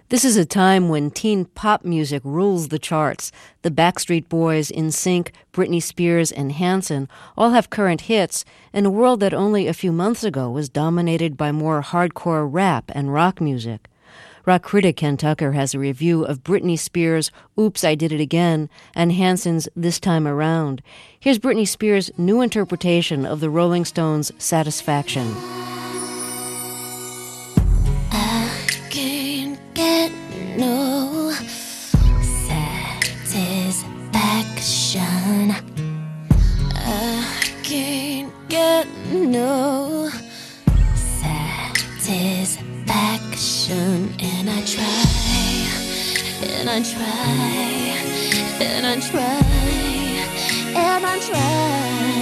This is a time when teen pop music rules the charts. The Backstreet Boys, NSYNC, Britney Spears, and Hanson all have current hits in a world that only a few months ago was dominated by more hardcore rap and rock music. Rock critic Ken Tucker has a review of Britney Spears' Oops, I Did It Again and Hanson's This Time Around. Here's Britney Spears' new interpretation of the Rolling Stones' Satisfaction. No satisfaction. I can't get no satisfaction. And I try, and I try, and I try, and I try.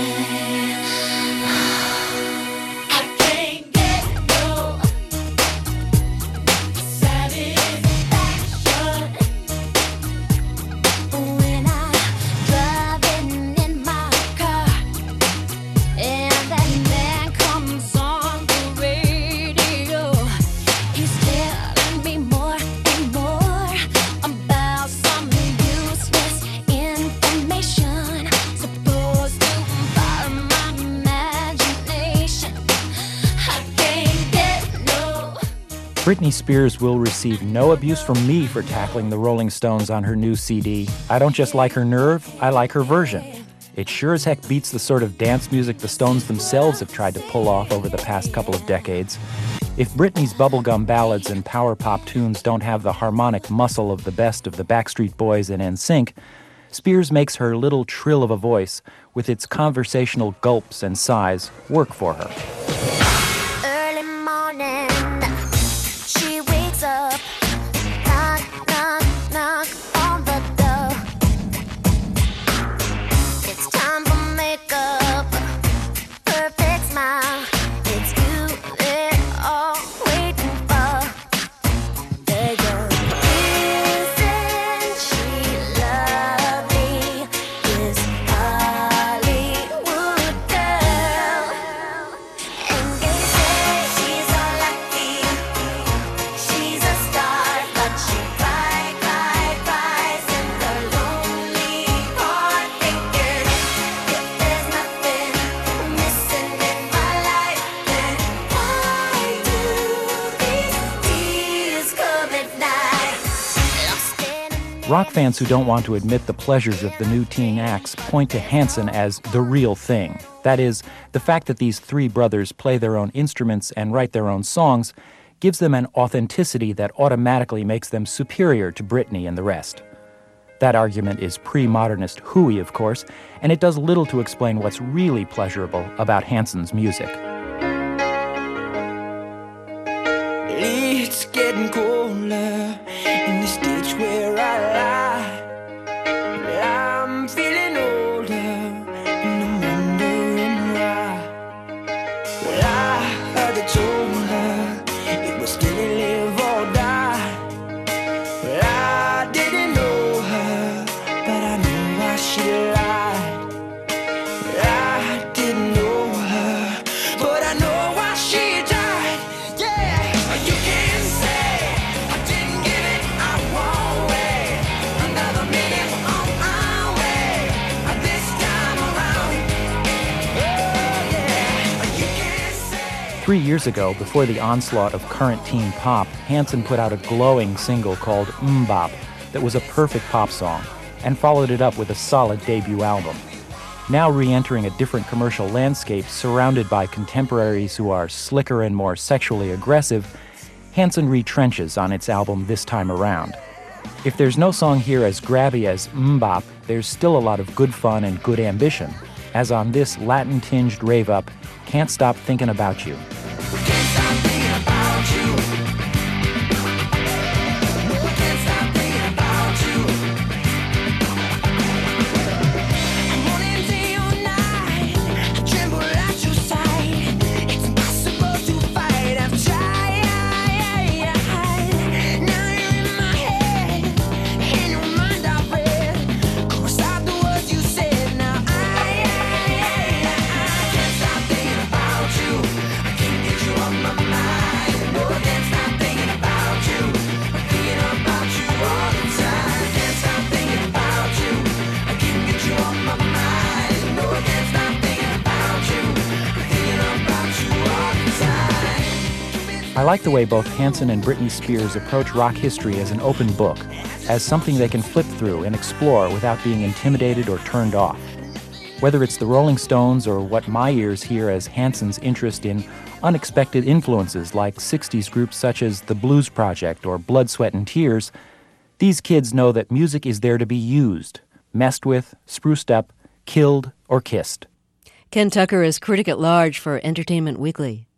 Britney Spears will receive no abuse from me for tackling the Rolling Stones on her new CD. I don't just like her nerve, I like her version. It sure as heck beats the sort of dance music the Stones themselves have tried to pull off over the past couple of decades. If Britney's bubblegum ballads and power pop tunes don't have the harmonic muscle of the best of the Backstreet Boys and NSYNC, Spears makes her little trill of a voice, with its conversational gulps and sighs, work for her. Early morning, she wakes up, knock, knock, knock on the door. It's time for makeup, perfect smile. It's you they're all waiting for. There you go. Isn't she lovely, this Hollywood girl? And they say she's all lucky, she's a star, but she cries in her lonely heart, thinking if there's nothing missing in my life, then why do these tears come at night? Lost in Rock fans who don't want to admit the pleasures of the new teen acts point to Hanson as the real thing. That is, the fact that these three brothers play their own instruments and write their own songs gives them an authenticity that automatically makes them superior to Britney and the rest. That argument is pre-modernist hooey, of course, and it does little to explain what's really pleasurable about Hanson's music. It's getting colder in this ditch where I lie. I'm feeling older and I'm wondering why. Well, I heard they told her it was still live or die. Well, I didn't know her, but I know why she lied. Well, I didn't know her, but I know why she died. Yeah, you can say I didn't give it, I won't wait another minute on my way. This time around, oh yeah, you can say. 3 years ago, before the onslaught of current teen pop, Hanson put out a glowing single called Bop that was a perfect pop song, and followed it up with a solid debut album. Now re-entering a different commercial landscape surrounded by contemporaries who are slicker and more sexually aggressive, Hanson retrenches on its album This Time Around. If there's no song here as grabby as Bop, there's still a lot of good fun and good ambition, as on this Latin-tinged rave-up, Can't Stop Thinking About You. Can't stop thinking about you. Can't stop thinking about you. Morning, day or night, I tremble at your side. It's impossible to fight. I've tried. Now you're in my head, in your mind I read. Cross out the words you said. Now I can't stop thinking about you. I can't I like the way both Hanson and Britney Spears approach rock history as an open book, as something they can flip through and explore without being intimidated or turned off. Whether it's the Rolling Stones or what my ears hear as Hanson's interest in unexpected influences like 60s groups such as the Blues Project or Blood, Sweat, and Tears, these kids know that music is there to be used, messed with, spruced up, killed, or kissed. Ken Tucker is critic at large for Entertainment Weekly.